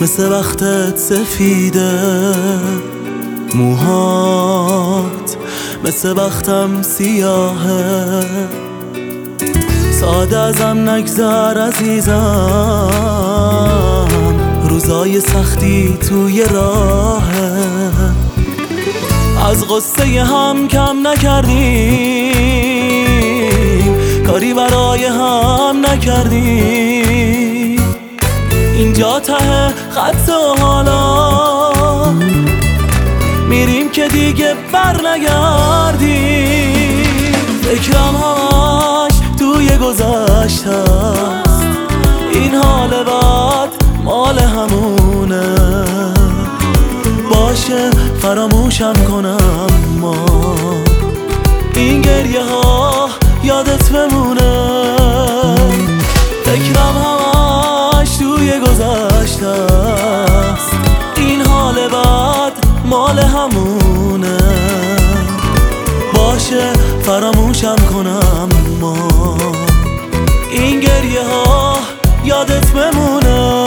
مثل وقتت سفیده، موهات مثل وقتم سیاهه. ساده ازم نگذر عزیزم، روزای سختی توی راهه. از غصه هم کم نکردیم، کاری برای هم نکردیم. اینجا ته خط و حالا میریم که دیگه بر نگردیم. فکرم همش توی گذشته است، این حال بد مال همونه. باشه فراموشم کنم، ما این گریه ها یادت بمونه. فکرم همش توی گذشته است، این حال بد مال همونه. باشه فراموشم کنم، ما این گریه ها یادت بمونه.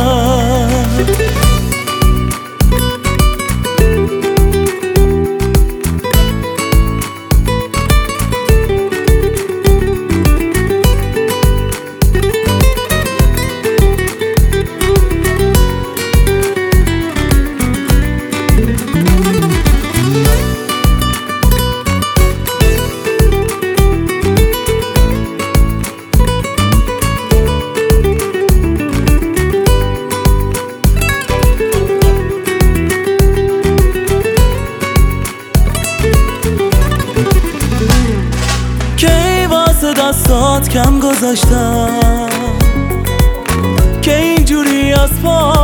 دستات کم گذاشتم که اینجوری از پا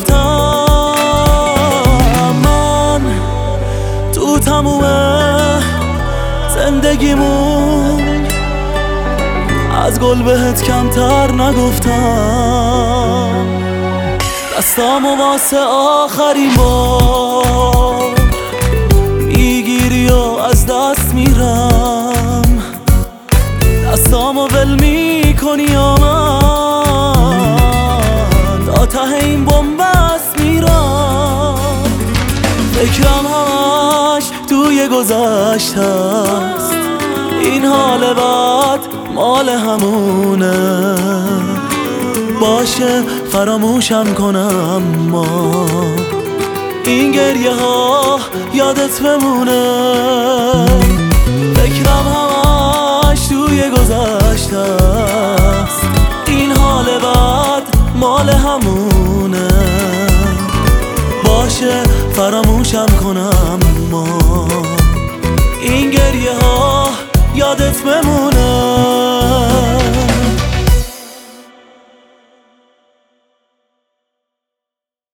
بیفتم. من تو تموم زندگیمون از گل بهت کمتر نگفتم. دستامو واسه آخرین بار میگیری و از دست میرم. دستامو ول میکنی یا من تا ته این بن‌بست میرم. فکرم همش توی گذشته است، این حال بد مال همونه. باشه فراموشم کنم، ما این گریه ها یادت بمونه. فکرم همش توی گذشته است، این حال بد مال همونه. باشه فراموشم کنم، ما این گریه ها یادت بمونه.